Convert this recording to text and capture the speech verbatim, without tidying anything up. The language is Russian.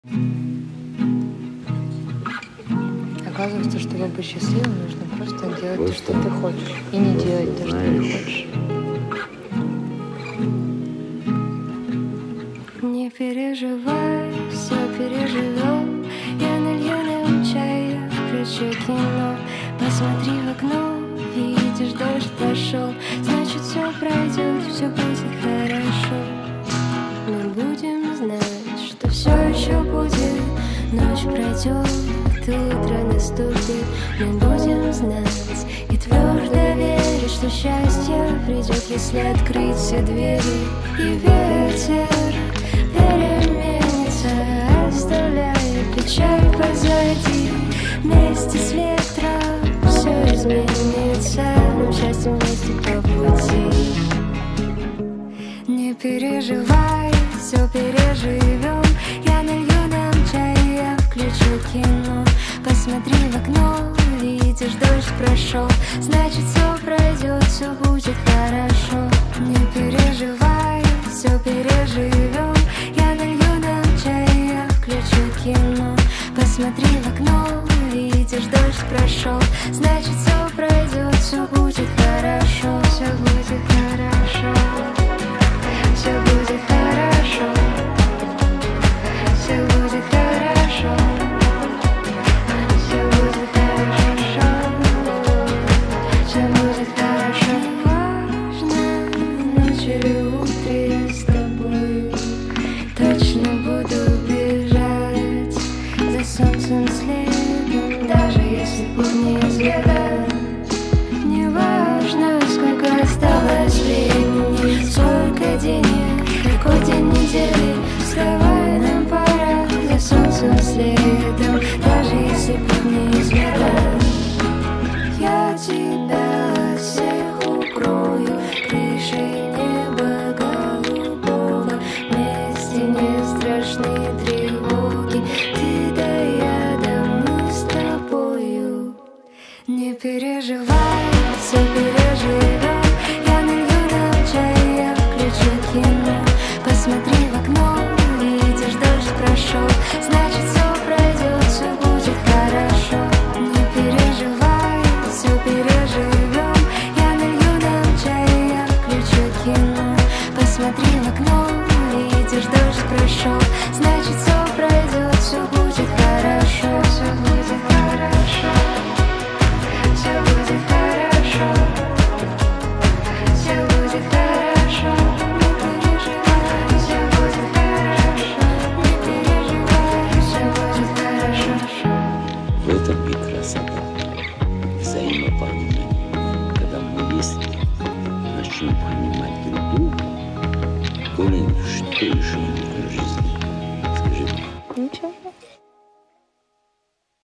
Оказывается, чтобы быть счастливым, нужно просто делать Вот то, что ты хочешь, и не делать то, что не хочешь. Не переживай, все переживем. Я налью нам чая, включу кино. Посмотри в окно, видишь, дождь прошел. Значит, все пройдет, все будет хорошо. Мы будем знать, что все еще будет. Ночь пройдет, утро наступит. Мы будем знать и твердо верить, что счастье придет, если открыть все двери. И ветер переменится, оставляя печаль позади. Вместе с ветром все изменится, нам счастье вместе по пути. Не переживай, все переживем. Я налью нам чай, я включу кино. Посмотри в окно, видишь, дождь прошел. Значит, все пройдет, все будет хорошо. Не переживай, все переживем. Я налью нам чай, я включу кино. Посмотри в окно, видишь, дождь прошел. Значит, все пройдет, все будет хорошо. Все будет хорошо. Все будет хорошо. Все будет хорошо. Все будет хорошо. Все будет хорошо. Важно, ночь или утро я с тобой. Точно буду бежать за солнцем следом, даже если путь неизведан. Не важно, сколько осталось времени, сколько денег, какой день недели. Вставай, нам пора за солнцем следом, даже если путь неизведан. Я тебя от всех укрою крышей неба голубого. Вместе не страшны тревоги. Ты да я, да мы с тобою. Не переживай, все переживем. Я налью нам чай, я включу кино. Посмотри в окно, видишь, дождь прошел. Значит, все пройдет, все будет хорошо. Не переживай, все переживем. Я налью нам чай, я включу кино. Посмотри в окно, видишь, дождь прошел. Значит, все пройдет, все будет хорошо. Все будет хорошо. Все будет хорошо. Все будет хорошо. Не переживай, все будет хорошо. Не переживай, все будет хорошо. В этом и красота, взаимопонимание. Когда мы если начнем понимать друг друга, то что еще